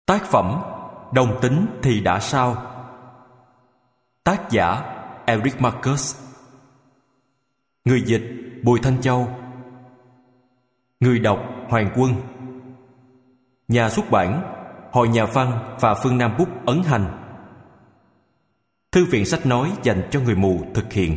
Tác phẩm Đồng tính thì đã sao? Tác giả Eric Marcus. Người dịch Bùi Thanh Châu. Người đọc Hoàng Quân. Nhà xuất bản Hội Nhà văn và Phương Nam Bút ấn hành. Thư viện sách nói dành cho người mù thực hiện.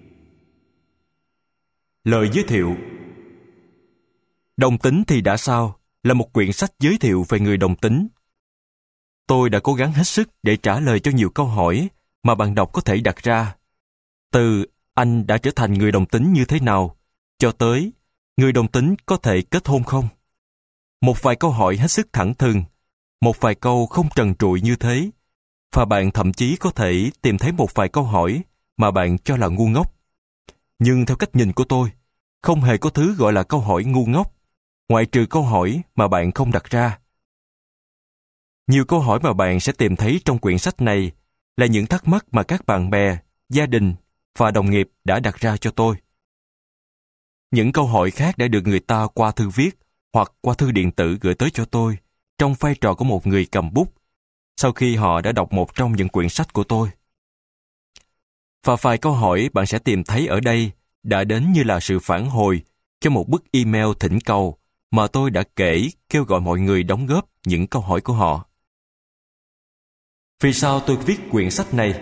Lời giới thiệu. Đồng tính thì đã sao là một quyển sách giới thiệu về người đồng tính. Tôi đã cố gắng hết sức để trả lời cho nhiều câu hỏi mà bạn đọc có thể đặt ra. Từ anh đã trở thành người đồng tính như thế nào, cho tới người đồng tính có thể kết hôn không? Một vài câu hỏi hết sức thẳng thừng, một vài câu không trần trụi như thế, và bạn thậm chí có thể tìm thấy một vài câu hỏi mà bạn cho là ngu ngốc. Nhưng theo cách nhìn của tôi, không hề có thứ gọi là câu hỏi ngu ngốc, ngoại trừ câu hỏi mà bạn không đặt ra. Nhiều câu hỏi mà bạn sẽ tìm thấy trong quyển sách này là những thắc mắc mà các bạn bè, gia đình và đồng nghiệp đã đặt ra cho tôi. Những câu hỏi khác đã được người ta qua thư viết hoặc qua thư điện tử gửi tới cho tôi trong vai trò của một người cầm bút sau khi họ đã đọc một trong những quyển sách của tôi. Và vài câu hỏi bạn sẽ tìm thấy ở đây đã đến như là sự phản hồi cho một bức email thỉnh cầu mà tôi đã kêu gọi mọi người đóng góp những câu hỏi của họ. Vì sao tôi viết quyển sách này?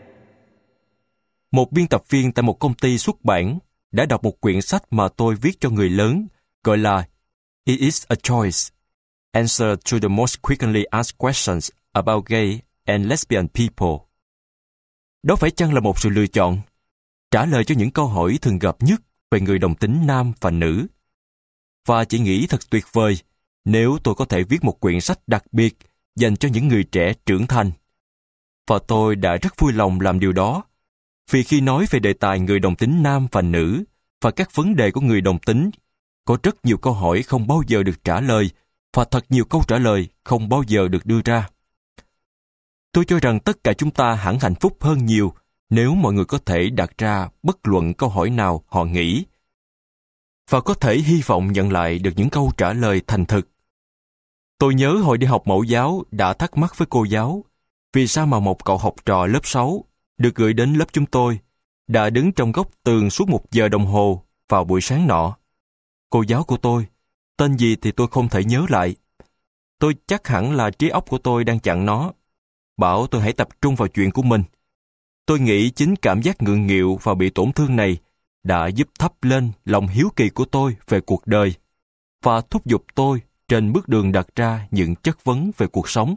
Một biên tập viên tại một công ty xuất bản đã đọc một quyển sách mà tôi viết cho người lớn gọi là It is a Choice: Answer to the most frequently asked questions about gay and lesbian people. Đó phải chăng là một sự lựa chọn? Trả lời cho những câu hỏi thường gặp nhất về người đồng tính nam và nữ. Và chỉ nghĩ thật tuyệt vời nếu tôi có thể viết một quyển sách đặc biệt dành cho những người trẻ trưởng thành. Và tôi đã rất vui lòng làm điều đó, vì khi nói về đề tài người đồng tính nam và nữ và các vấn đề của người đồng tính, có rất nhiều câu hỏi không bao giờ được trả lời và thật nhiều câu trả lời không bao giờ được đưa ra. Tôi cho rằng tất cả chúng ta hẳn hạnh phúc hơn nhiều nếu mọi người có thể đặt ra bất luận câu hỏi nào họ nghĩ và có thể hy vọng nhận lại được những câu trả lời thành thực. Tôi nhớ hồi đi học mẫu giáo đã thắc mắc với cô giáo vì sao mà một cậu học trò lớp 6 được gửi đến lớp chúng tôi đã đứng trong góc tường suốt 1 giờ đồng hồ vào buổi sáng nọ. Cô giáo của tôi, tên gì thì tôi không thể nhớ lại. Tôi chắc hẳn là trí óc của tôi đang chặn nó, bảo tôi hãy tập trung vào chuyện của mình. Tôi nghĩ chính cảm giác ngượng nghịu và bị tổn thương này đã giúp thắp lên lòng hiếu kỳ của tôi về cuộc đời và thúc giục tôi trên bước đường đặt ra những chất vấn về cuộc sống.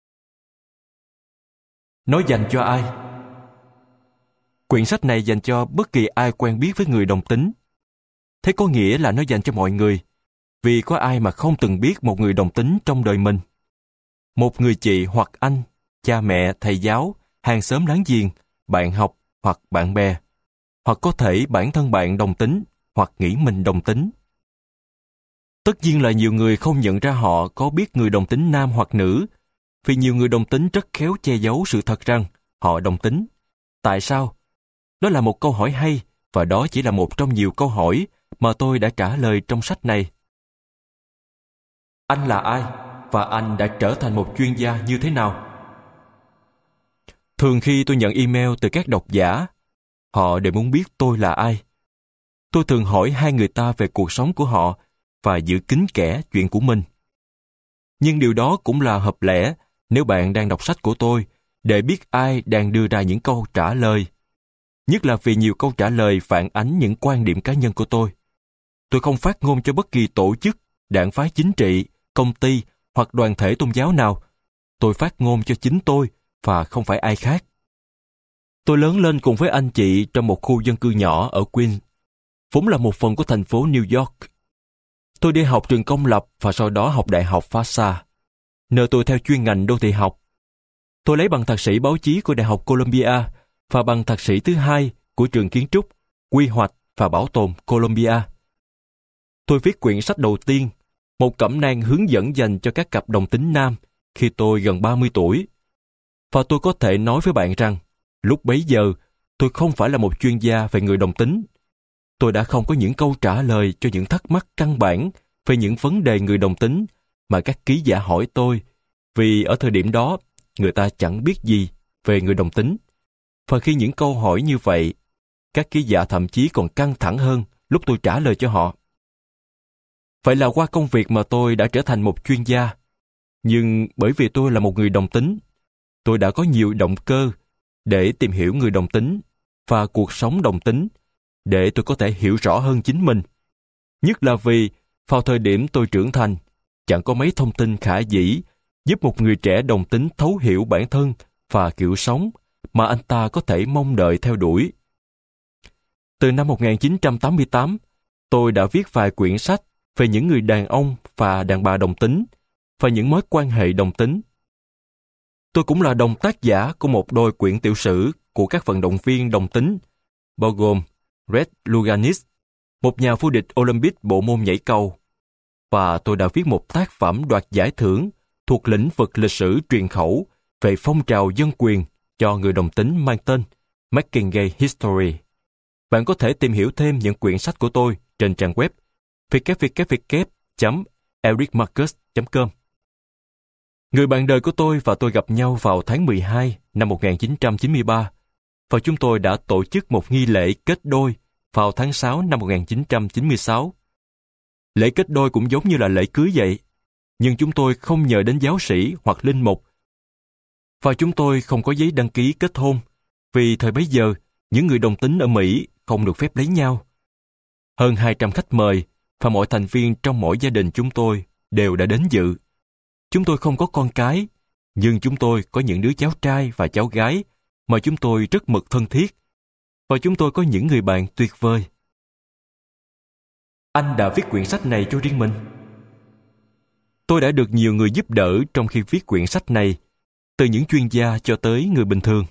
Nó dành cho ai? Quyển sách này dành cho bất kỳ ai quen biết với người đồng tính. Thế có nghĩa là nó dành cho mọi người, vì có ai mà không từng biết một người đồng tính trong đời mình. Một người chị hoặc anh, cha mẹ, thầy giáo, hàng xóm láng giềng, bạn học hoặc bạn bè, hoặc có thể bản thân bạn đồng tính hoặc nghĩ mình đồng tính. Tất nhiên là nhiều người không nhận ra họ có biết người đồng tính nam hoặc nữ, vì nhiều người đồng tính rất khéo che giấu sự thật rằng họ đồng tính. Tại sao? Đó là một câu hỏi hay, và đó chỉ là một trong nhiều câu hỏi mà tôi đã trả lời trong sách này. Anh là ai? Và anh đã trở thành một chuyên gia như thế nào? Thường khi tôi nhận email từ các độc giả, họ đều muốn biết tôi là ai. Tôi thường hỏi hai người ta về cuộc sống của họ và giữ kín kẽ chuyện của mình. Nhưng điều đó cũng là hợp lẽ nếu bạn đang đọc sách của tôi để biết ai đang đưa ra những câu trả lời. Nhất là vì nhiều câu trả lời phản ánh những quan điểm cá nhân của tôi. Tôi không phát ngôn cho bất kỳ tổ chức, đảng phái chính trị, công ty hoặc đoàn thể tôn giáo nào. Tôi phát ngôn cho chính tôi và không phải ai khác. Tôi lớn lên cùng với anh chị trong một khu dân cư nhỏ ở Queens, vốn là một phần của thành phố New York. Tôi đi học trường công lập và sau đó học đại học FASA, nơi tôi theo chuyên ngành đô thị học. Tôi lấy bằng thạc sĩ báo chí của Đại học Columbia và bằng thạc sĩ thứ hai của trường kiến trúc, quy hoạch và bảo tồn Columbia. Tôi viết quyển sách đầu tiên, một cẩm nang hướng dẫn dành cho các cặp đồng tính nam khi tôi gần 30 tuổi. Và tôi có thể nói với bạn rằng, lúc bấy giờ, tôi không phải là một chuyên gia về người đồng tính. Tôi đã không có những câu trả lời cho những thắc mắc căn bản về những vấn đề người đồng tính mà các ký giả hỏi tôi, Vì ở thời điểm đó, người ta chẳng biết gì về người đồng tính. Và khi những câu hỏi như vậy, các ký giả thậm chí còn căng thẳng hơn lúc tôi trả lời cho họ. Vậy là qua công việc mà tôi đã trở thành một chuyên gia. Nhưng bởi vì tôi là một người đồng tính, tôi đã có nhiều động cơ để tìm hiểu người đồng tính và cuộc sống đồng tính, để tôi có thể hiểu rõ hơn chính mình. Nhất là vì, vào thời điểm tôi trưởng thành, chẳng có mấy thông tin khả dĩ giúp một người trẻ đồng tính thấu hiểu bản thân và kiểu sống mà anh ta có thể mong đợi theo đuổi. Từ năm 1988, tôi đã viết vài quyển sách về những người đàn ông và đàn bà đồng tính và những mối quan hệ đồng tính. Tôi cũng là đồng tác giả của một đôi quyển tiểu sử của các vận động viên đồng tính, bao gồm Red Luganis, một nhà vô địch Olympic bộ môn nhảy cầu, và tôi đã viết một tác phẩm đoạt giải thưởng thuộc lĩnh vực lịch sử truyền khẩu về phong trào dân quyền cho người đồng tính mang tên Making Gay History. Bạn có thể tìm hiểu thêm những quyển sách của tôi trên trang web www.ericmarcus.com. Người bạn đời của tôi và tôi gặp nhau vào tháng 12 năm 1993, và chúng tôi đã tổ chức một nghi lễ kết đôi vào tháng 6 năm 1996. Lễ kết đôi cũng giống như là lễ cưới vậy, nhưng chúng tôi không nhờ đến giáo sĩ hoặc linh mục. Và chúng tôi không có giấy đăng ký kết hôn, vì thời bấy giờ, những người đồng tính ở Mỹ không được phép lấy nhau. Hơn 200 khách mời và mọi thành viên trong mỗi gia đình chúng tôi đều đã đến dự. Chúng tôi không có con cái, nhưng chúng tôi có những đứa cháu trai và cháu gái mà chúng tôi rất mực thân thiết, và chúng tôi có những người bạn tuyệt vời. Anh đã viết quyển sách này cho riêng mình. Tôi đã được nhiều người giúp đỡ trong khi viết quyển sách này, từ những chuyên gia cho tới người bình thường.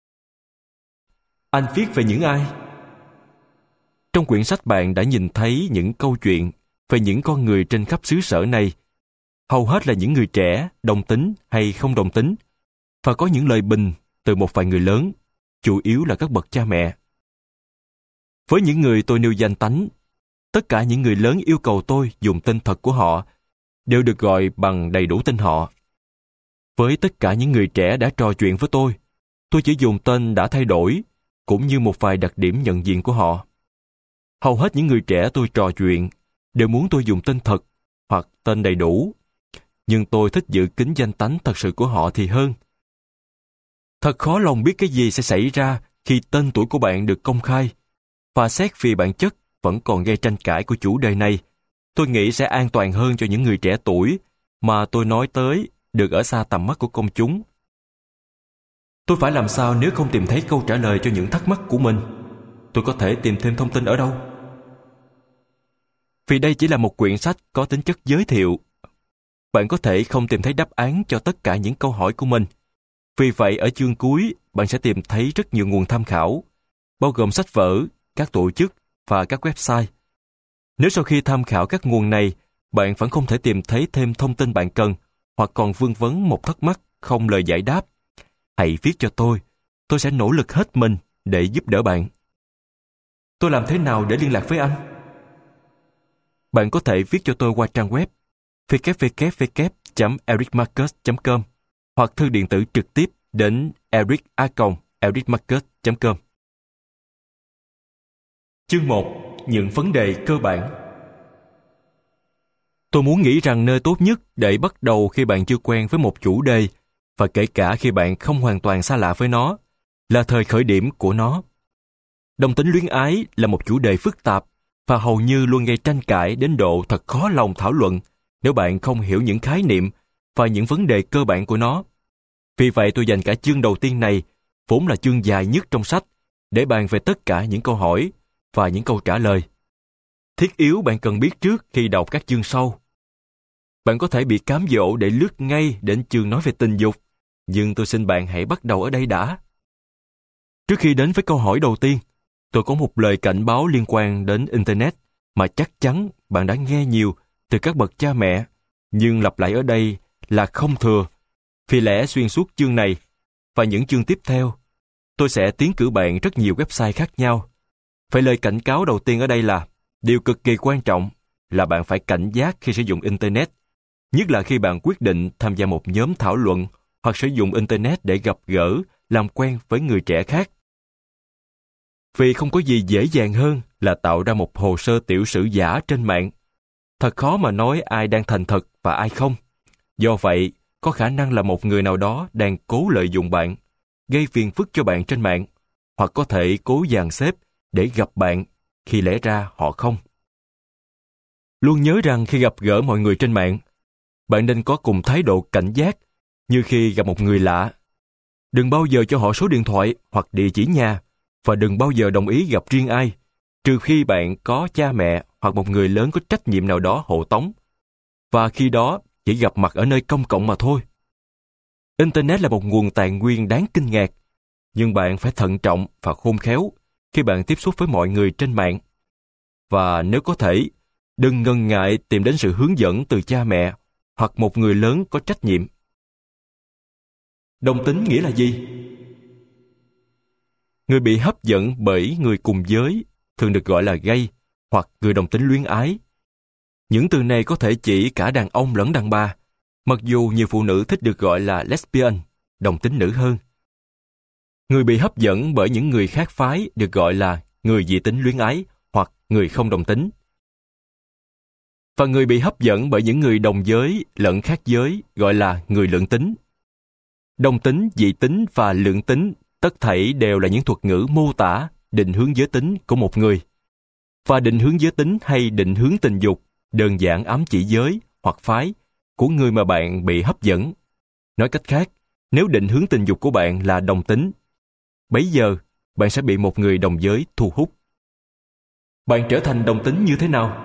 Anh viết về những ai? Trong quyển sách bạn đã nhìn thấy những câu chuyện về những con người trên khắp xứ sở này. Hầu hết là những người trẻ, đồng tính hay không đồng tính, và có những lời bình từ một vài người lớn, chủ yếu là các bậc cha mẹ. Với những người tôi nêu danh tánh, tất cả những người lớn yêu cầu tôi dùng tên thật của họ đều được gọi bằng đầy đủ tên họ. Với tất cả những người trẻ đã trò chuyện với tôi chỉ dùng tên đã thay đổi, cũng như một vài đặc điểm nhận diện của họ. Hầu hết những người trẻ tôi trò chuyện đều muốn tôi dùng tên thật hoặc tên đầy đủ, nhưng tôi thích giữ kín danh tánh thật sự của họ thì hơn. Thật khó lòng biết cái gì sẽ xảy ra khi tên tuổi của bạn được công khai, và xét vì bản chất vẫn còn gây tranh cãi của chủ đề này, tôi nghĩ sẽ an toàn hơn cho những người trẻ tuổi mà tôi nói tới được ở xa tầm mắt của công chúng. Tôi phải làm sao nếu không tìm thấy câu trả lời cho những thắc mắc của mình? Tôi có thể tìm thêm thông tin ở đâu? Vì đây chỉ là một quyển sách có tính chất giới thiệu. Bạn có thể không tìm thấy đáp án cho tất cả những câu hỏi của mình. Vì vậy, ở chương cuối, bạn sẽ tìm thấy rất nhiều nguồn tham khảo, bao gồm sách vở, các tổ chức và các website. Nếu sau khi tham khảo các nguồn này, bạn vẫn không thể tìm thấy thêm thông tin bạn cần, hoặc còn vương vấn một thắc mắc không lời giải đáp, hãy viết cho tôi sẽ nỗ lực hết mình để giúp đỡ bạn. Tôi làm thế nào để liên lạc với anh? Bạn có thể viết cho tôi qua trang web www.ericmarcus.com hoặc thư điện tử trực tiếp đến eric@ericmarcus.com. Chương 1. Những vấn đề cơ bản. Tôi muốn nghĩ rằng nơi tốt nhất để bắt đầu khi bạn chưa quen với một chủ đề, và kể cả khi bạn không hoàn toàn xa lạ với nó, là thời khởi điểm của nó. Đồng tính luyến ái là một chủ đề phức tạp và hầu như luôn gây tranh cãi đến độ thật khó lòng thảo luận nếu bạn không hiểu những khái niệm và những vấn đề cơ bản của nó. Vì vậy tôi dành cả chương đầu tiên này, vốn là chương dài nhất trong sách, để bàn về tất cả những câu hỏi và những câu trả lời. Thiết yếu bạn cần biết trước khi đọc các chương sau. Bạn có thể bị cám dỗ để lướt ngay đến chương nói về tình dục, nhưng tôi xin bạn hãy bắt đầu ở đây đã. Trước khi đến với câu hỏi đầu tiên, tôi có một lời cảnh báo liên quan đến Internet mà chắc chắn bạn đã nghe nhiều từ các bậc cha mẹ, nhưng lặp lại ở đây là không thừa. Vì lẽ xuyên suốt chương này và những chương tiếp theo, tôi sẽ tiến cử bạn rất nhiều website khác nhau. Vậy lời cảnh cáo đầu tiên ở đây là điều cực kỳ quan trọng là bạn phải cảnh giác khi sử dụng Internet, nhất là khi bạn quyết định tham gia một nhóm thảo luận hoặc sử dụng Internet để gặp gỡ, làm quen với người trẻ khác. Vì không có gì dễ dàng hơn là tạo ra một hồ sơ tiểu sử giả trên mạng. Thật khó mà nói ai đang thành thật và ai không. Do vậy, có khả năng là một người nào đó đang cố lợi dụng bạn, gây phiền phức cho bạn trên mạng, hoặc có thể cố dàn xếp để gặp bạn khi lẽ ra họ không. Luôn nhớ rằng khi gặp gỡ mọi người trên mạng, bạn nên có cùng thái độ cảnh giác như khi gặp một người lạ. Đừng bao giờ cho họ số điện thoại hoặc địa chỉ nhà, và đừng bao giờ đồng ý gặp riêng ai, trừ khi bạn có cha mẹ hoặc một người lớn có trách nhiệm nào đó hộ tống. Và khi đó, chỉ gặp mặt ở nơi công cộng mà thôi. Internet là một nguồn tài nguyên đáng kinh ngạc, nhưng bạn phải thận trọng và khôn khéo khi bạn tiếp xúc với mọi người trên mạng. Và nếu có thể, đừng ngần ngại tìm đến sự hướng dẫn từ cha mẹ hoặc một người lớn có trách nhiệm. Đồng tính nghĩa là gì? Người bị hấp dẫn bởi người cùng giới thường được gọi là gay hoặc người đồng tính luyến ái. Những từ này có thể chỉ cả đàn ông lẫn đàn bà, mặc dù nhiều phụ nữ thích được gọi là lesbian, đồng tính nữ hơn. Người bị hấp dẫn bởi những người khác phái được gọi là người dị tính luyến ái hoặc người không đồng tính. Và người bị hấp dẫn bởi những người đồng giới lẫn khác giới gọi là người lượng tính. Đồng tính, dị tính và lượng tính tất thảy đều là những thuật ngữ mô tả định hướng giới tính của một người. Và định hướng giới tính hay định hướng tình dục đơn giản ám chỉ giới hoặc phái của người mà bạn bị hấp dẫn. Nói cách khác, nếu định hướng tình dục của bạn là đồng tính, bấy giờ bạn sẽ bị một người đồng giới thu hút. Bạn trở thành đồng tính như thế nào?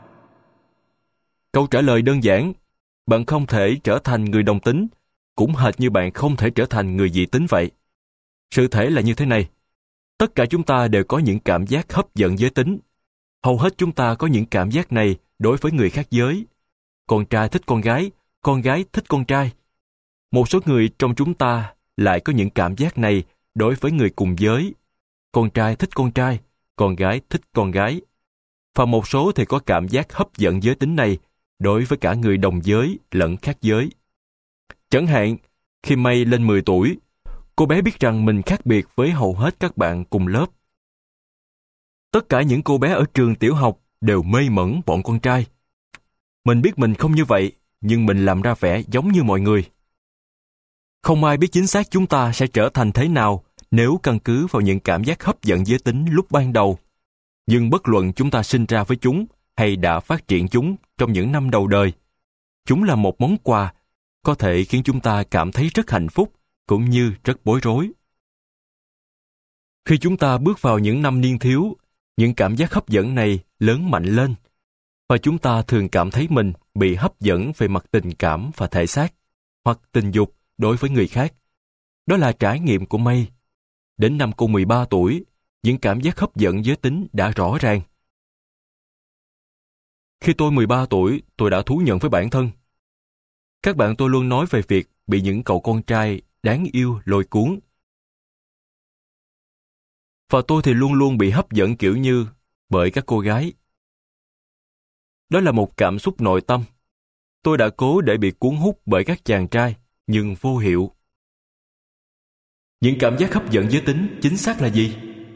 Câu trả lời đơn giản, bạn không thể trở thành người đồng tính, cũng hệt như bạn không thể trở thành người dị tính vậy. Sự thể là như thế này, tất cả chúng ta đều có những cảm giác hấp dẫn giới tính. Hầu hết chúng ta có những cảm giác này đối với người khác giới. Con trai thích con gái thích con trai. Một số người trong chúng ta lại có những cảm giác này đối với người cùng giới. Con trai thích con gái thích con gái. Và một số thì có cảm giác hấp dẫn giới tính này đối với cả người đồng giới lẫn khác giới. Chẳng hạn, khi May lên 10 tuổi, cô bé biết rằng mình khác biệt với hầu hết các bạn cùng lớp. Tất cả những cô bé ở trường tiểu học đều mê mẩn bọn con trai. Mình biết mình không như vậy, nhưng mình làm ra vẻ giống như mọi người. Không ai biết chính xác chúng ta sẽ trở thành thế nào nếu căn cứ vào những cảm giác hấp dẫn giới tính lúc ban đầu. Nhưng bất luận chúng ta sinh ra với chúng hay đã phát triển chúng trong những năm đầu đời, chúng là một món quà có thể khiến chúng ta cảm thấy rất hạnh phúc cũng như rất bối rối. Khi chúng ta bước vào những năm niên thiếu, những cảm giác hấp dẫn này lớn mạnh lên, và chúng ta thường cảm thấy mình bị hấp dẫn về mặt tình cảm và thể xác, hoặc tình dục đối với người khác. Đó là trải nghiệm của May. Đến năm cô 13 tuổi, những cảm giác hấp dẫn giới tính đã rõ ràng. Khi tôi 13 tuổi, tôi đã thú nhận với bản thân. Các bạn tôi luôn nói về việc bị những cậu con trai đáng yêu lôi cuốn. Và tôi thì luôn luôn bị hấp dẫn kiểu như bởi các cô gái. Đó là một cảm xúc nội tâm. Tôi đã cố để bị cuốn hút bởi các chàng trai, nhưng vô hiệu. Những cảm giác hấp dẫn giới tính chính xác là gì?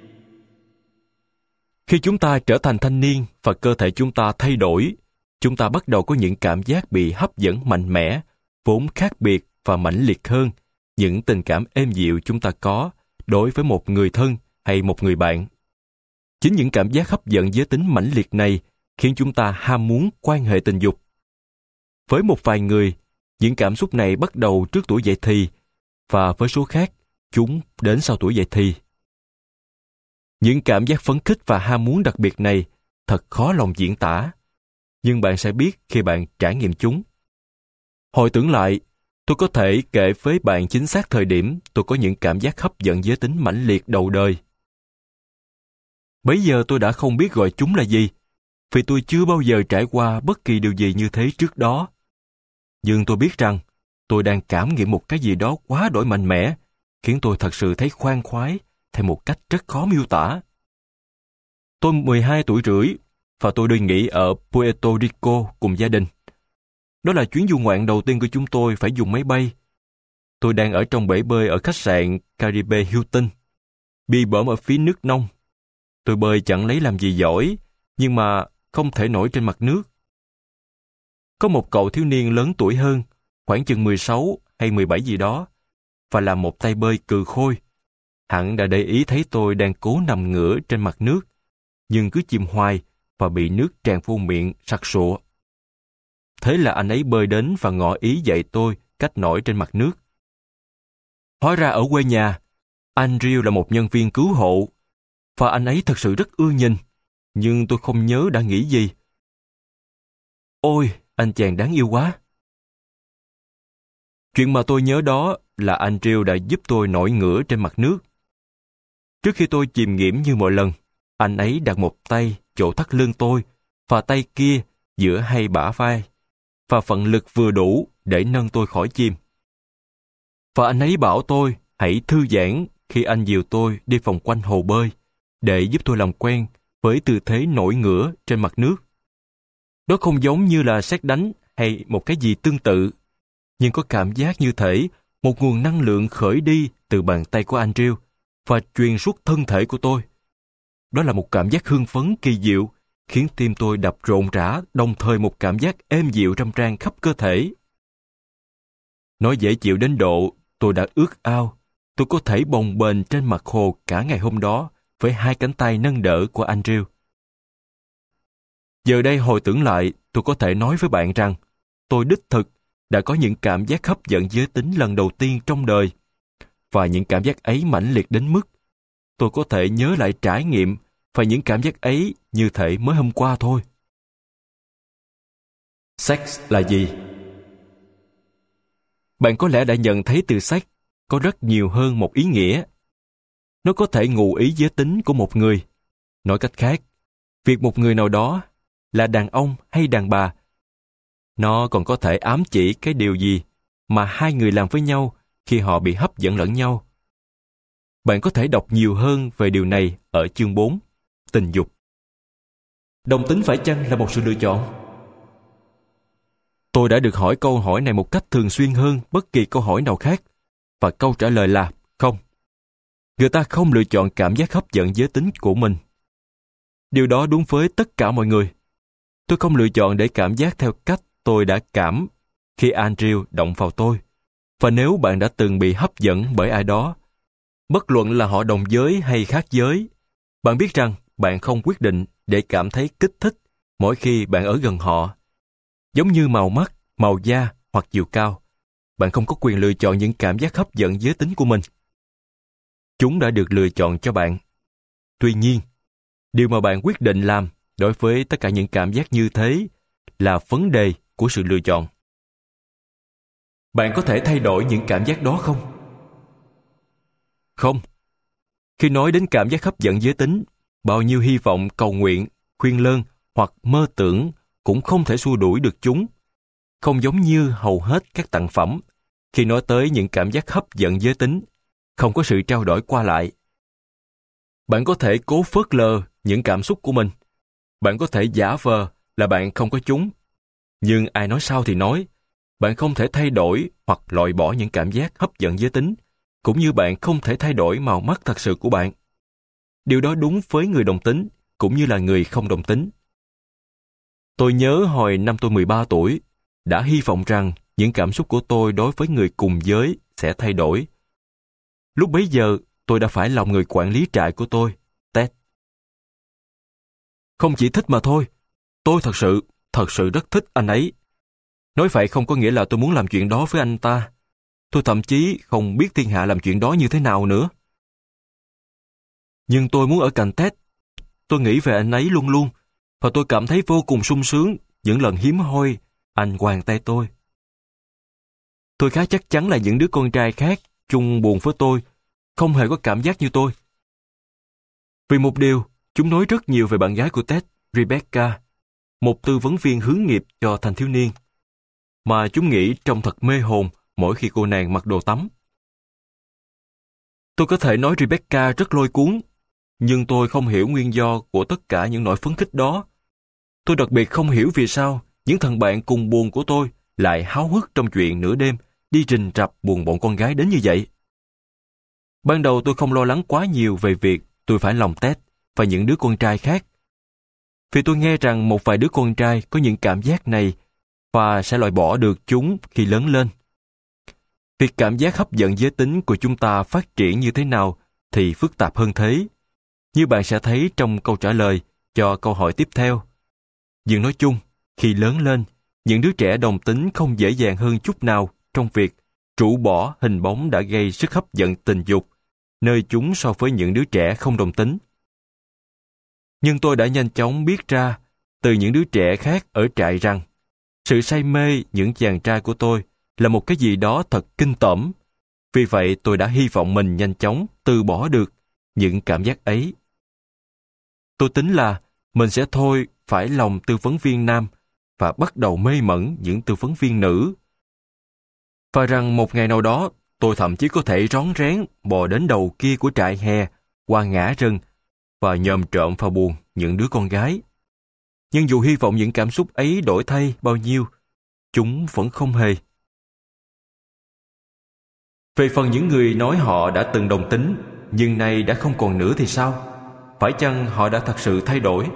Khi chúng ta trở thành thanh niên và cơ thể chúng ta thay đổi, chúng ta bắt đầu có những cảm giác bị hấp dẫn mạnh mẽ, vốn khác biệt và mãnh liệt hơn những tình cảm êm dịu chúng ta có đối với một người thân hay một người bạn. Chính những cảm giác hấp dẫn giới tính mãnh liệt này khiến chúng ta ham muốn quan hệ tình dục. Với một vài người, những cảm xúc này bắt đầu trước tuổi dậy thì, và với số khác, chúng đến sau tuổi dậy thì. Những cảm giác phấn khích và ham muốn đặc biệt này thật khó lòng diễn tả, nhưng bạn sẽ biết khi bạn trải nghiệm chúng. Hồi tưởng lại, tôi có thể kể với bạn chính xác thời điểm tôi có những cảm giác hấp dẫn giới tính mãnh liệt đầu đời. Bấy giờ tôi đã không biết gọi chúng là gì, vì tôi chưa bao giờ trải qua bất kỳ điều gì như thế trước đó. Nhưng tôi biết rằng tôi đang cảm nghiệm một cái gì đó quá đổi mạnh mẽ, khiến tôi thật sự thấy khoan khoái theo một cách rất khó miêu tả. Tôi 12 tuổi rưỡi và tôi đi nghỉ ở Puerto Rico cùng gia đình. Đó là chuyến du ngoạn đầu tiên của chúng tôi phải dùng máy bay. Tôi đang ở trong bể bơi ở khách sạn Caribe Hilton, bị bõm ở phía nước nông. Tôi bơi chẳng lấy làm gì giỏi, nhưng mà không thể nổi trên mặt nước. Có một cậu thiếu niên lớn tuổi hơn, khoảng chừng 16 hay 17 gì đó, và là một tay bơi cừ khôi. Hắn đã để ý thấy tôi đang cố nằm ngửa trên mặt nước, nhưng cứ chìm hoài và bị nước tràn vô miệng sặc sụa. Thế là anh ấy bơi đến và ngỏ ý dạy tôi cách nổi trên mặt nước. Hóa ra ở quê nhà, Andrew là một nhân viên cứu hộ, và anh ấy thật sự rất ưa nhìn, nhưng tôi không nhớ đã nghĩ gì. Ôi, anh chàng đáng yêu quá. Chuyện mà tôi nhớ đó là Andrew đã giúp tôi nổi ngửa trên mặt nước. Trước khi tôi chìm nghiễm như mọi lần, anh ấy đặt một tay chỗ thắt lưng tôi và tay kia giữa hai bả vai, và phận lực vừa đủ để nâng tôi khỏi chìm. Và anh ấy bảo tôi hãy thư giãn khi anh dìu tôi đi vòng quanh hồ bơi để giúp tôi làm quen với tư thế nổi ngửa trên mặt nước. Đó không giống như là sét đánh hay một cái gì tương tự, nhưng có cảm giác như thể một nguồn năng lượng khởi đi từ bàn tay của Andrew và truyền suốt thân thể của tôi. Đó là một cảm giác hưng phấn kỳ diệu, khiến tim tôi đập rộn rã, đồng thời một cảm giác êm dịu râm ran khắp cơ thể. Nói dễ chịu đến độ tôi đã ước ao tôi có thể bồng bềnh trên mặt hồ cả ngày hôm đó với hai cánh tay nâng đỡ của Andrew. Giờ đây hồi tưởng lại, tôi có thể nói với bạn rằng tôi đích thực đã có những cảm giác hấp dẫn giới tính lần đầu tiên trong đời, và những cảm giác ấy mãnh liệt đến mức tôi có thể nhớ lại trải nghiệm và những cảm giác ấy như thể mới hôm qua thôi. Sex là gì? Bạn có lẽ đã nhận thấy từ sex có rất nhiều hơn một ý nghĩa. Nó có thể ngụ ý giới tính của một người. Nói cách khác, việc một người nào đó là đàn ông hay đàn bà. Nó còn có thể ám chỉ cái điều gì mà hai người làm với nhau khi họ bị hấp dẫn lẫn nhau. Bạn có thể đọc nhiều hơn về điều này ở chương 4, tình dục. Đồng tính phải chăng là một sự lựa chọn? Tôi đã được hỏi câu hỏi này một cách thường xuyên hơn bất kỳ câu hỏi nào khác, và câu trả lời là không. Người ta không lựa chọn cảm giác hấp dẫn giới tính của mình. Điều đó đúng với tất cả mọi người. Tôi không lựa chọn để cảm giác theo cách tôi đã cảm khi Andrew động vào tôi. Và nếu bạn đã từng bị hấp dẫn bởi ai đó, bất luận là họ đồng giới hay khác giới, bạn biết rằng bạn không quyết định để cảm thấy kích thích mỗi khi bạn ở gần họ. Giống như màu mắt, màu da hoặc chiều cao, bạn không có quyền lựa chọn những cảm giác hấp dẫn giới tính của mình. Chúng đã được lựa chọn cho bạn. Tuy nhiên, điều mà bạn quyết định làm đối với tất cả những cảm giác như thế là vấn đề của sự lựa chọn. Bạn có thể thay đổi những cảm giác đó không? Không. Khi nói đến cảm giác hấp dẫn giới tính, bao nhiêu hy vọng, cầu nguyện, khuyên lơn hoặc mơ tưởng cũng không thể xua đuổi được chúng. Không giống như hầu hết các tặng phẩm, khi nói tới những cảm giác hấp dẫn giới tính, không có sự trao đổi qua lại. Bạn có thể cố phớt lờ những cảm xúc của mình. Bạn có thể giả vờ là bạn không có chúng. Nhưng ai nói sao thì nói, bạn không thể thay đổi hoặc loại bỏ những cảm giác hấp dẫn giới tính, cũng như bạn không thể thay đổi màu mắt thật sự của bạn. Điều đó đúng với người đồng tính, cũng như là người không đồng tính. Tôi nhớ hồi năm tôi 13 tuổi, đã hy vọng rằng những cảm xúc của tôi đối với người cùng giới sẽ thay đổi. Lúc bấy giờ, tôi đã phải lòng người quản lý trại của tôi, Ted. Không chỉ thích mà thôi, tôi thật sự rất thích anh ấy. Nói vậy không có nghĩa là tôi muốn làm chuyện đó với anh ta. Tôi thậm chí không biết thiên hạ làm chuyện đó như thế nào nữa. Nhưng tôi muốn ở cạnh Ted. Tôi nghĩ về anh ấy luôn luôn, và tôi cảm thấy vô cùng sung sướng những lần hiếm hoi anh quàng tay tôi. Tôi khá chắc chắn là những đứa con trai khác chung buồn với tôi không hề có cảm giác như tôi. Vì một điều, chúng nói rất nhiều về bạn gái của Ted, Rebecca, một tư vấn viên hướng nghiệp cho thanh thiếu niên, mà chúng nghĩ trông thật mê hồn mỗi khi cô nàng mặc đồ tắm. Tôi có thể nói Rebecca rất lôi cuốn, nhưng tôi không hiểu nguyên do của tất cả những nỗi phấn khích đó. Tôi đặc biệt không hiểu vì sao những thằng bạn cùng buồn của tôi lại háo hức trong chuyện nửa đêm đi rình rập buồn bọn con gái đến như vậy? Ban đầu tôi không lo lắng quá nhiều về việc tôi phải lòng Ted và những đứa con trai khác. Vì tôi nghe rằng một vài đứa con trai có những cảm giác này và sẽ loại bỏ được chúng khi lớn lên. Việc cảm giác hấp dẫn giới tính của chúng ta phát triển như thế nào thì phức tạp hơn thế, như bạn sẽ thấy trong câu trả lời cho câu hỏi tiếp theo. Nhưng nói chung, khi lớn lên, những đứa trẻ đồng tính không dễ dàng hơn chút nào trong việc rũ bỏ hình bóng đã gây sức hấp dẫn tình dục nơi chúng so với những đứa trẻ không đồng tính. Nhưng tôi đã nhanh chóng biết ra từ những đứa trẻ khác ở trại rằng sự say mê những chàng trai của tôi là một cái gì đó thật kinh tởm. Vì vậy tôi đã hy vọng mình nhanh chóng từ bỏ được những cảm giác ấy. Tôi tính là mình sẽ thôi phải lòng tư vấn viên nam và bắt đầu mê mẩn những tư vấn viên nữ. Và rằng một ngày nào đó tôi thậm chí có thể rón rén bò đến đầu kia của trại hè qua ngã rừng và nhòm trộm vào buồng những đứa con gái. Nhưng dù hy vọng những cảm xúc ấy đổi thay bao nhiêu, chúng vẫn không hề. Về phần những người nói họ đã từng đồng tính, nhưng nay đã không còn nữa thì sao? Phải chăng họ đã thật sự thay đổi?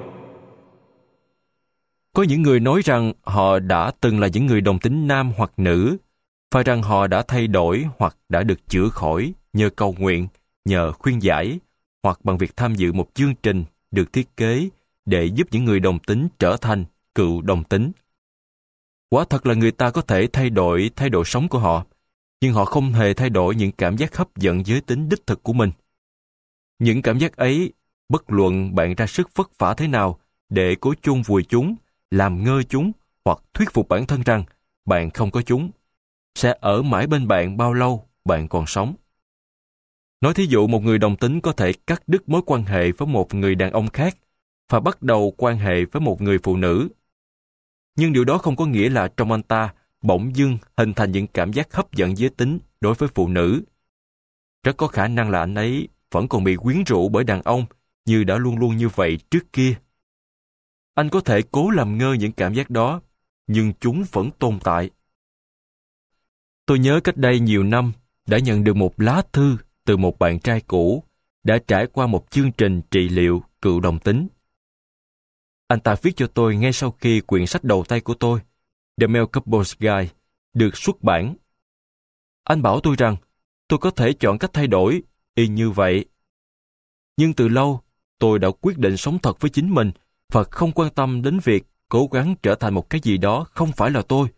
Có những người nói rằng họ đã từng là những người đồng tính nam hoặc nữ, và rằng họ đã thay đổi hoặc đã được chữa khỏi nhờ cầu nguyện, nhờ khuyên giải, hoặc bằng việc tham dự một chương trình được thiết kế để giúp những người đồng tính trở thành cựu đồng tính. Quả thật là người ta có thể thay đổi thái độ sống của họ, nhưng họ không hề thay đổi những cảm giác hấp dẫn giới tính đích thực của mình. Những cảm giác ấy, bất luận bạn ra sức vất vả thế nào để cố chôn vùi chúng, làm ngơ chúng hoặc thuyết phục bản thân rằng bạn không có chúng, sẽ ở mãi bên bạn bao lâu bạn còn sống. Nói thí dụ một người đồng tính có thể cắt đứt mối quan hệ với một người đàn ông khác và bắt đầu quan hệ với một người phụ nữ. Nhưng điều đó không có nghĩa là trong anh ta bỗng dưng hình thành những cảm giác hấp dẫn giới tính đối với phụ nữ. Rất có khả năng là anh ấy vẫn còn bị quyến rũ bởi đàn ông như đã luôn luôn như vậy trước kia. Anh có thể cố làm ngơ những cảm giác đó, nhưng chúng vẫn tồn tại. Tôi nhớ cách đây nhiều năm đã nhận được một lá thư từ một bạn trai cũ đã trải qua một chương trình trị liệu cựu đồng tính. Anh ta viết cho tôi ngay sau khi quyển sách đầu tay của tôi, The Male Couples Guide, được xuất bản. Anh bảo tôi rằng tôi có thể chọn cách thay đổi, y như vậy. Nhưng từ lâu, tôi đã quyết định sống thật với chính mình và không quan tâm đến việc cố gắng trở thành một cái gì đó không phải là tôi.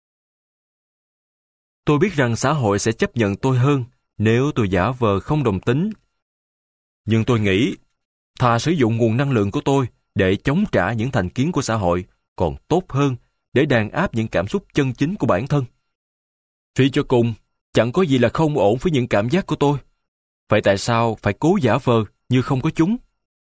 Tôi biết rằng xã hội sẽ chấp nhận tôi hơn nếu tôi giả vờ không đồng tính. Nhưng tôi nghĩ, thà sử dụng nguồn năng lượng của tôi để chống trả những thành kiến của xã hội còn tốt hơn để đàn áp những cảm xúc chân chính của bản thân. Suy cho cùng, chẳng có gì là không ổn với những cảm giác của tôi. Vậy tại sao phải cố giả vờ như không có chúng?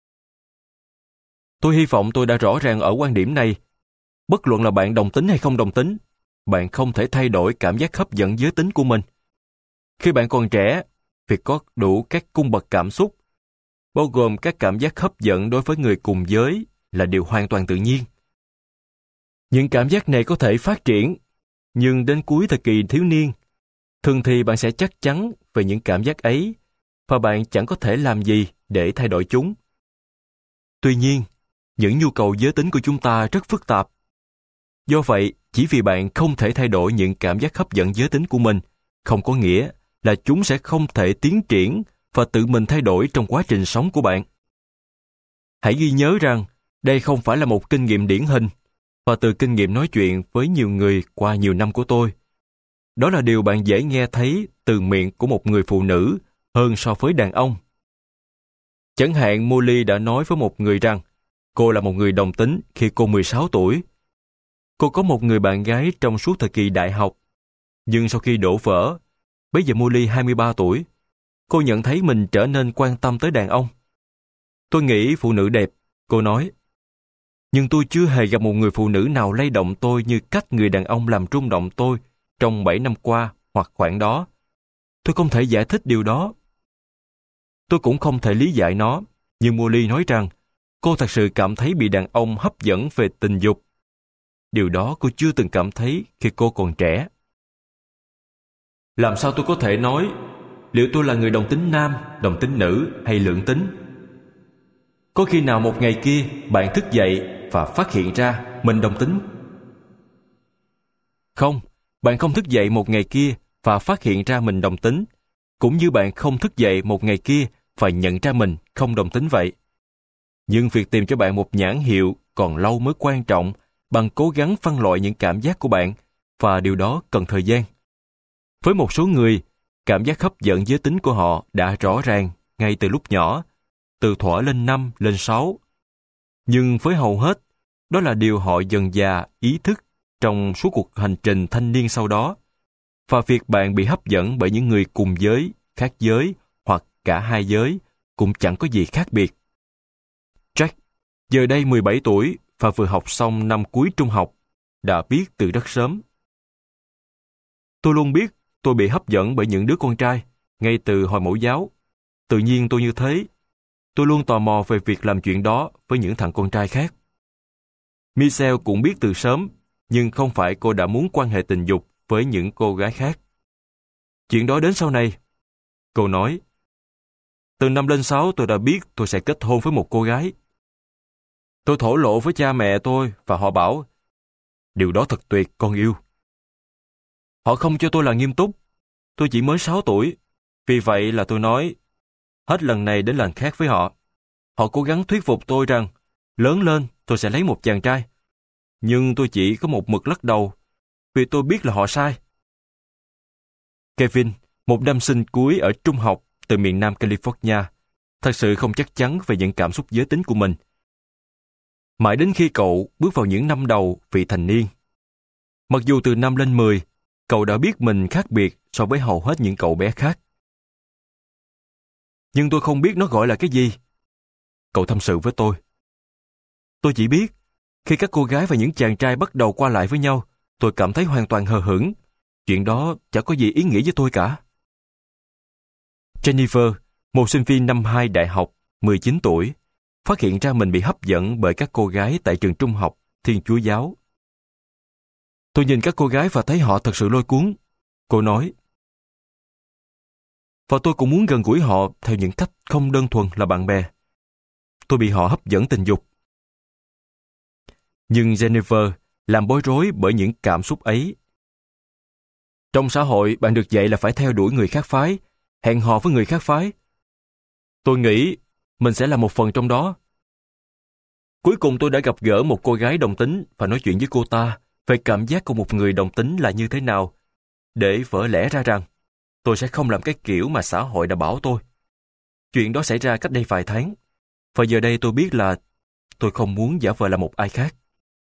Tôi hy vọng tôi đã rõ ràng ở quan điểm này. Bất luận là bạn đồng tính hay không đồng tính, bạn không thể thay đổi cảm giác hấp dẫn giới tính của mình. Khi bạn còn trẻ, việc có đủ các cung bậc cảm xúc, bao gồm các cảm giác hấp dẫn đối với người cùng giới, là điều hoàn toàn tự nhiên. Những cảm giác này có thể phát triển, nhưng đến cuối thời kỳ thiếu niên, thường thì bạn sẽ chắc chắn về những cảm giác ấy, và bạn chẳng có thể làm gì để thay đổi chúng. Tuy nhiên, những nhu cầu giới tính của chúng ta rất phức tạp. Do vậy, chỉ vì bạn không thể thay đổi những cảm giác hấp dẫn giới tính của mình, không có nghĩa là chúng sẽ không thể tiến triển và tự mình thay đổi trong quá trình sống của bạn. Hãy ghi nhớ rằng, đây không phải là một kinh nghiệm điển hình, và từ kinh nghiệm nói chuyện với nhiều người qua nhiều năm của tôi, đó là điều bạn dễ nghe thấy từ miệng của một người phụ nữ hơn so với đàn ông. Chẳng hạn Molly đã nói với một người rằng cô là một người đồng tính khi cô 16 tuổi. Cô có một người bạn gái trong suốt thời kỳ đại học, nhưng sau khi đổ vỡ, bây giờ Molly 23 tuổi, cô nhận thấy mình trở nên quan tâm tới đàn ông. Tôi nghĩ phụ nữ đẹp, cô nói. Nhưng tôi chưa hề gặp một người phụ nữ nào lay động tôi như cách người đàn ông làm rung động tôi trong 7 năm qua hoặc khoảng đó. Tôi không thể giải thích điều đó. Tôi cũng không thể lý giải nó, nhưng Molly nói rằng cô thật sự cảm thấy bị đàn ông hấp dẫn về tình dục. Điều đó cô chưa từng cảm thấy khi cô còn trẻ. Làm sao tôi có thể nói liệu tôi là người đồng tính nam, đồng tính nữ hay lượng tính? Có khi nào một ngày kia bạn thức dậy và phát hiện ra mình đồng tính? Không, bạn không thức dậy một ngày kia và phát hiện ra mình đồng tính, cũng như bạn không thức dậy một ngày kia và nhận ra mình không đồng tính vậy. Nhưng việc tìm cho bạn một nhãn hiệu còn lâu mới quan trọng bằng cố gắng phân loại những cảm giác của bạn, và điều đó cần thời gian. Với một số người, cảm giác hấp dẫn giới tính của họ đã rõ ràng ngay từ lúc nhỏ, từ thuở lên 5, lên 6. Nhưng với hầu hết, đó là điều họ dần dà ý thức trong suốt cuộc hành trình thanh niên sau đó. Và việc bạn bị hấp dẫn bởi những người cùng giới, khác giới hoặc cả hai giới cũng chẳng có gì khác biệt. Jack, giờ đây 17 tuổi và vừa học xong năm cuối trung học, đã biết từ rất sớm. Tôi luôn biết tôi bị hấp dẫn bởi những đứa con trai, ngay từ hồi mẫu giáo. Tự nhiên tôi như thế. Tôi luôn tò mò về việc làm chuyện đó với những thằng con trai khác. Michelle cũng biết từ sớm, nhưng không phải cô đã muốn quan hệ tình dục với những cô gái khác. Chuyện đó đến sau này. Cô nói, từ năm lên 6 tôi đã biết tôi sẽ kết hôn với một cô gái. Tôi thổ lộ với cha mẹ tôi và họ bảo, điều đó thật tuyệt con yêu. Họ không cho tôi là nghiêm túc. Tôi chỉ mới 6 tuổi. Vì vậy là tôi nói, hết lần này đến lần khác với họ. Họ cố gắng thuyết phục tôi rằng, lớn lên tôi sẽ lấy một chàng trai. Nhưng tôi chỉ có một mực lắc đầu, vì tôi biết là họ sai. Kevin, một nam sinh cuối ở trung học từ miền Nam California, thật sự không chắc chắn về những cảm xúc giới tính của mình. Mãi đến khi cậu bước vào những năm đầu vị thành niên. Mặc dù từ 5 lên 10, cậu đã biết mình khác biệt so với hầu hết những cậu bé khác. Nhưng tôi không biết nó gọi là cái gì. Cậu tâm sự với tôi. Tôi chỉ biết, khi các cô gái và những chàng trai bắt đầu qua lại với nhau, tôi cảm thấy hoàn toàn hờ hững. Chuyện đó chẳng có gì ý nghĩa với tôi cả. Jennifer, một sinh viên năm 2 đại học, 19 tuổi, phát hiện ra mình bị hấp dẫn bởi các cô gái tại trường trung học Thiên Chúa Giáo. Tôi nhìn các cô gái và thấy họ thật sự lôi cuốn. Cô nói. Và tôi cũng muốn gần gũi họ theo những cách không đơn thuần là bạn bè. Tôi bị họ hấp dẫn tình dục. Nhưng Jennifer làm bối rối bởi những cảm xúc ấy. Trong xã hội, bạn được dạy là phải theo đuổi người khác phái, hẹn hò với người khác phái. Tôi nghĩ mình sẽ là một phần trong đó. Cuối cùng tôi đã gặp gỡ một cô gái đồng tính và nói chuyện với cô ta về cảm giác của một người đồng tính là như thế nào, để vỡ lẽ ra rằng tôi sẽ không làm cái kiểu mà xã hội đã bảo tôi. Chuyện đó xảy ra cách đây vài tháng, và giờ đây tôi biết là tôi không muốn giả vờ là một ai khác.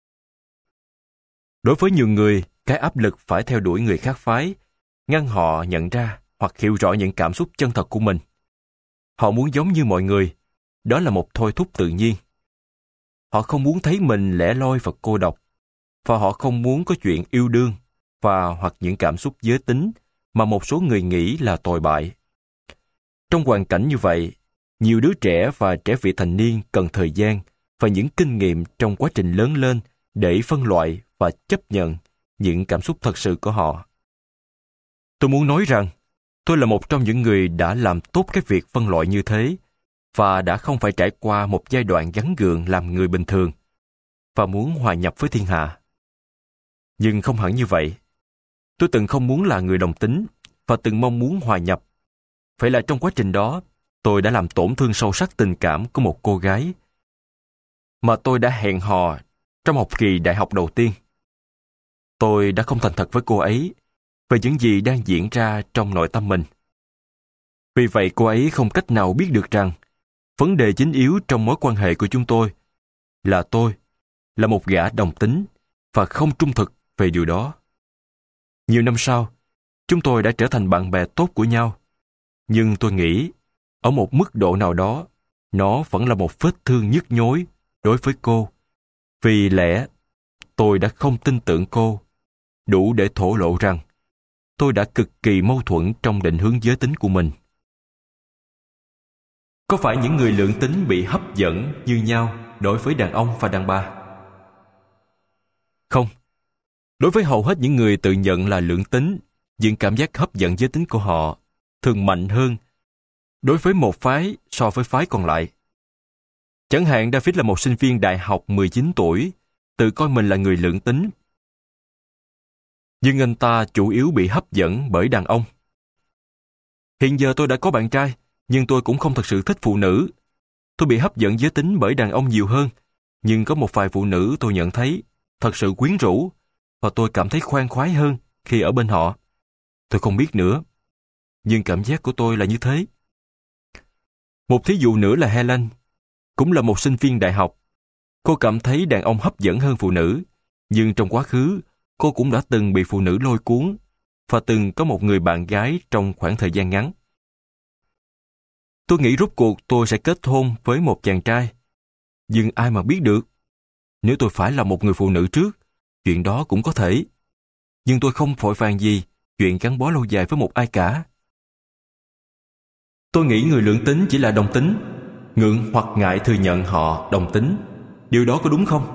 Đối với nhiều người, cái áp lực phải theo đuổi người khác phái ngăn họ nhận ra hoặc hiểu rõ những cảm xúc chân thật của mình. Họ muốn giống như mọi người, đó là một thôi thúc tự nhiên. Họ không muốn thấy mình lẻ loi và cô độc, và họ không muốn có chuyện yêu đương và hoặc những cảm xúc giới tính mà một số người nghĩ là tồi bại. Trong hoàn cảnh như vậy, nhiều đứa trẻ và trẻ vị thành niên cần thời gian và những kinh nghiệm trong quá trình lớn lên để phân loại và chấp nhận những cảm xúc thật sự của họ. Tôi muốn nói rằng, tôi là một trong những người đã làm tốt cái việc phân loại như thế và đã không phải trải qua một giai đoạn gắn gượng làm người bình thường và muốn hòa nhập với thiên hạ. Nhưng không hẳn như vậy. Tôi từng không muốn là người đồng tính và từng mong muốn hòa nhập. Vậy là trong quá trình đó, tôi đã làm tổn thương sâu sắc tình cảm của một cô gái mà tôi đã hẹn hò trong học kỳ đại học đầu tiên. Tôi đã không thành thật với cô ấy về những gì đang diễn ra trong nội tâm mình. Vì vậy cô ấy không cách nào biết được rằng vấn đề chính yếu trong mối quan hệ của chúng tôi là tôi là một gã đồng tính và không trung thực về điều đó. Nhiều năm sau, chúng tôi đã trở thành bạn bè tốt của nhau. Nhưng tôi nghĩ, ở một mức độ nào đó, nó vẫn là một vết thương nhức nhối đối với cô. Vì lẽ, tôi đã không tin tưởng cô, đủ để thổ lộ rằng tôi đã cực kỳ mâu thuẫn trong định hướng giới tính của mình. Có phải những người lượng tính bị hấp dẫn như nhau đối với đàn ông và đàn bà? Không, Đối với hầu hết những người tự nhận là lưỡng tính, những cảm giác hấp dẫn giới tính của họ thường mạnh hơn đối với một phái so với phái còn lại. Chẳng hạn David là một sinh viên đại học 19 tuổi, tự coi mình là người lưỡng tính. Nhưng anh ta chủ yếu bị hấp dẫn bởi đàn ông. Hiện giờ tôi đã có bạn trai, nhưng tôi cũng không thật sự thích phụ nữ. Tôi bị hấp dẫn giới tính bởi đàn ông nhiều hơn, nhưng có một vài phụ nữ tôi nhận thấy thật sự quyến rũ, và tôi cảm thấy khoan khoái hơn khi ở bên họ. Tôi không biết nữa, nhưng cảm giác của tôi là như thế. Một thí dụ nữa là Helen, cũng là một sinh viên đại học. Cô cảm thấy đàn ông hấp dẫn hơn phụ nữ, nhưng trong quá khứ, cô cũng đã từng bị phụ nữ lôi cuốn và từng có một người bạn gái trong khoảng thời gian ngắn. Tôi nghĩ rốt cuộc tôi sẽ kết hôn với một chàng trai, nhưng ai mà biết được. Nếu tôi phải là một người phụ nữ trước, chuyện đó cũng có thể. Nhưng tôi không vội vàng gì chuyện gắn bó lâu dài với một ai cả. Tôi nghĩ người lưỡng tính chỉ là đồng tính, ngượng hoặc ngại thừa nhận họ đồng tính. Điều đó có đúng không?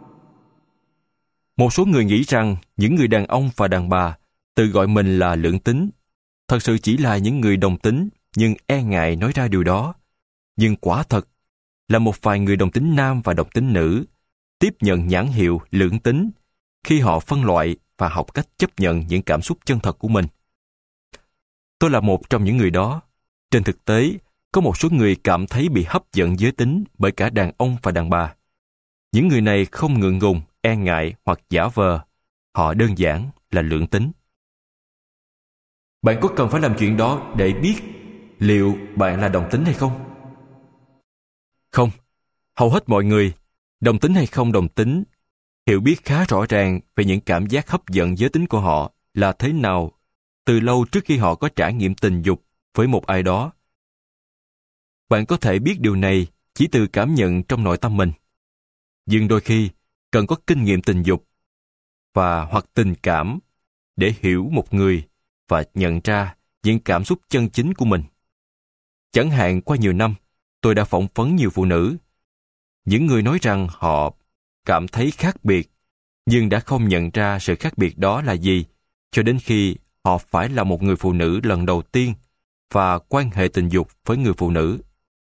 Một số người nghĩ rằng những người đàn ông và đàn bà tự gọi mình là lưỡng tính, thật sự chỉ là những người đồng tính nhưng e ngại nói ra điều đó. Nhưng quả thật là một vài người đồng tính nam và đồng tính nữ tiếp nhận nhãn hiệu lưỡng tính khi họ phân loại và học cách chấp nhận những cảm xúc chân thật của mình. Tôi là một trong những người đó. Trên thực tế, có một số người cảm thấy bị hấp dẫn giới tính bởi cả đàn ông và đàn bà. Những người này không ngượng ngùng, e ngại hoặc giả vờ. Họ đơn giản là lưỡng tính. Bạn có cần phải làm chuyện đó để biết liệu bạn là đồng tính hay không? Không. Hầu hết mọi người, đồng tính hay không đồng tính, hiểu biết khá rõ ràng về những cảm giác hấp dẫn giới tính của họ là thế nào từ lâu trước khi họ có trải nghiệm tình dục với một ai đó. Bạn có thể biết điều này chỉ từ cảm nhận trong nội tâm mình. Nhưng đôi khi cần có kinh nghiệm tình dục và hoặc tình cảm để hiểu một người và nhận ra những cảm xúc chân chính của mình. Chẳng hạn qua nhiều năm, tôi đã phỏng vấn nhiều phụ nữ. Những người nói rằng họ cảm thấy khác biệt, nhưng đã không nhận ra sự khác biệt đó là gì cho đến khi họ phải là một người phụ nữ lần đầu tiên và quan hệ tình dục với người phụ nữ.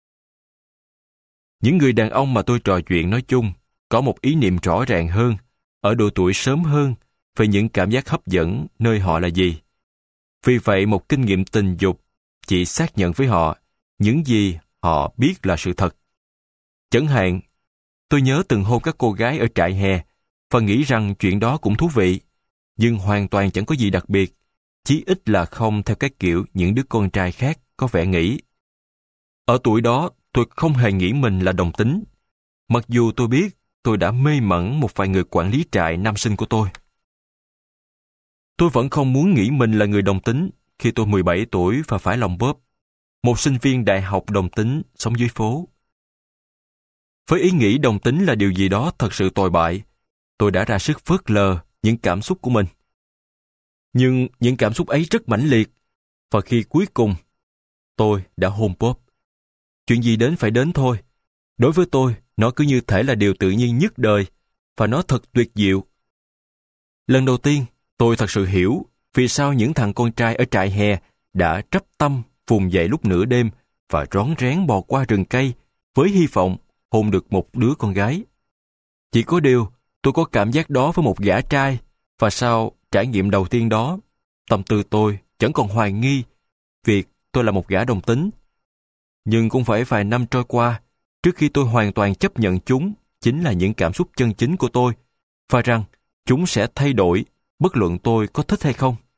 Những người đàn ông mà tôi trò chuyện nói chung có một ý niệm rõ ràng hơn ở độ tuổi sớm hơn về những cảm giác hấp dẫn nơi họ là gì. Vì vậy, một kinh nghiệm tình dục chỉ xác nhận với họ những gì họ biết là sự thật. Chẳng hạn, tôi nhớ từng hôn các cô gái ở trại hè và nghĩ rằng chuyện đó cũng thú vị, nhưng hoàn toàn chẳng có gì đặc biệt, chí ít là không theo cái kiểu những đứa con trai khác có vẻ nghĩ. Ở tuổi đó, tôi không hề nghĩ mình là đồng tính, mặc dù tôi biết tôi đã mê mẩn một vài người quản lý trại nam sinh của tôi. Tôi vẫn không muốn nghĩ mình là người đồng tính khi tôi 17 tuổi và phải lòng bóp, một sinh viên đại học đồng tính sống dưới phố. Với ý nghĩ đồng tính là điều gì đó thật sự tồi bại, tôi đã ra sức phớt lờ những cảm xúc của mình. Nhưng những cảm xúc ấy rất mãnh liệt, và khi cuối cùng tôi đã hôn Bob. Chuyện gì đến phải đến thôi. Đối với tôi, nó cứ như thể là điều tự nhiên nhất đời, và nó thật tuyệt diệu. Lần đầu tiên, tôi thật sự hiểu vì sao những thằng con trai ở trại hè đã trắp tâm vùng dậy lúc nửa đêm và rón rén bò qua rừng cây với hy vọng hôn được một đứa con gái. Chỉ có điều, tôi có cảm giác đó với một gã trai, và sau trải nghiệm đầu tiên đó, tâm tư tôi chẳng còn hoài nghi việc tôi là một gã đồng tính. Nhưng cũng phải vài năm trôi qua trước khi tôi hoàn toàn chấp nhận chúng chính là những cảm xúc chân chính của tôi, và rằng chúng sẽ thay đổi bất luận tôi có thích hay không.